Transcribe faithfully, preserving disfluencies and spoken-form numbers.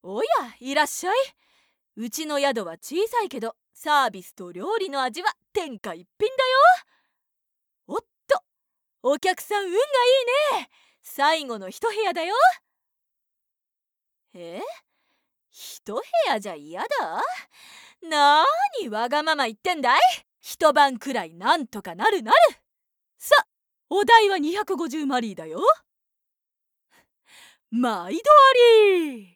おや、いらっしゃい。うちの宿は小さいけど、サービスと料理の味は天下一品だよ。おっと、お客さん運がいいね。最後の一部屋だよ。え、一部屋じゃ嫌だ？なーにわがまま言ってんだい。一晩くらいなんとかなるなる。さ、お代はにひゃくごじゅうマリーだよ。毎度あり。